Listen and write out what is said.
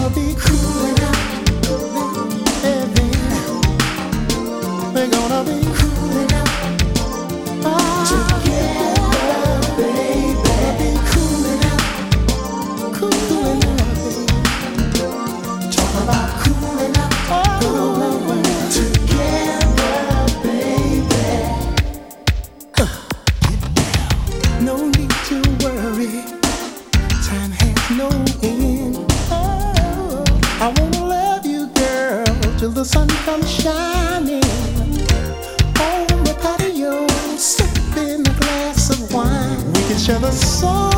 be cooling out. Baby, we're gonna be cooling out. Together, baby, gonna be cooling out. Cooling out, baby. Talk about cooling out. Together, baby. No need to worry. Time has no end. Oh, I wanna love you, girl, till the sun comes shining. On the patio, sipping a glass of wine. We can share the sun.